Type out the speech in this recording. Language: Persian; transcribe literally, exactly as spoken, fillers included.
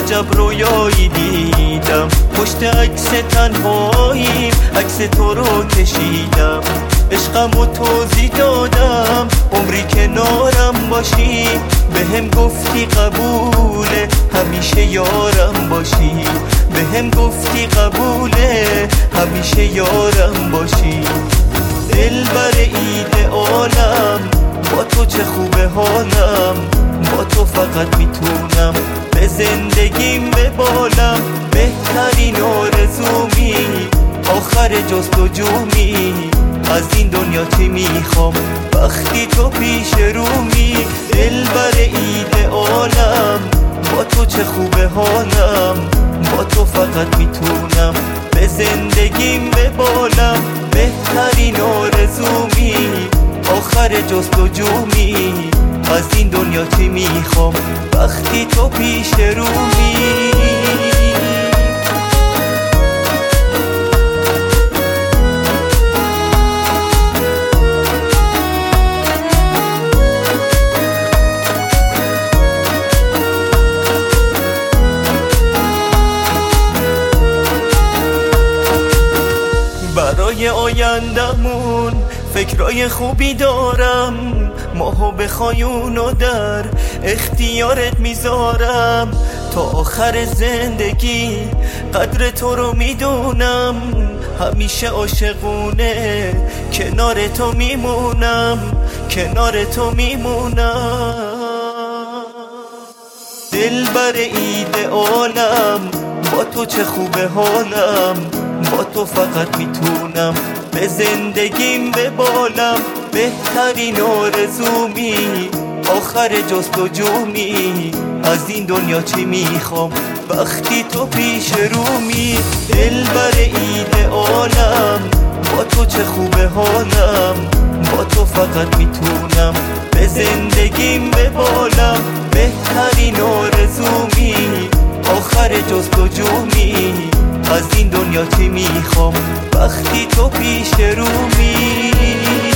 عجب رویایی دیدم، پشت عکس تنهاییم عکس تو رو کشیدم، عشقم و توضیح دادم عمری کنارم باشی، به هم گفتی قبوله همیشه یارم باشی، به هم گفتی قبوله همیشه یارم باشی. دلبر عید عالم با تو چه خوبه حالم، با تو فقط میتونم به زندگیم ببالم، بهترین آرزومی آخر جستجومی، از این دنیا چی میخوام وقتی تو پیش رومی. دلبر عید عالم با تو چه خوبه حالم، با تو فقط میتونم به زندگیم ببالم، بهترین آرزومی آخر جستجومی، از این دنیا چی میخوام وقتی تو پیش رومی. برای آیندمون فکرای خوبی دارم، ماهو بخوای اونو در اختیارت میذارم، تا آخر زندگی قدر تو رو میدونم، همیشه عاشقونه کنار تو میمونم، کنار تو میمونم. دلبر عید عالم با تو چه خوبه حالم، با تو فقط میتونم به زندگیم ببالم، بهترین آرزومی آخر جستجومی، از این دنیا چی میخوام وقتی تو پیش رومی. دلبر عید عالم با تو چه خوبه حالم، با تو فقط میتونم به زندگیم ببالم، بهترین آرزومی آخر جستجومی، از این دنیا چی میخوام وقتی تو پیش رومی.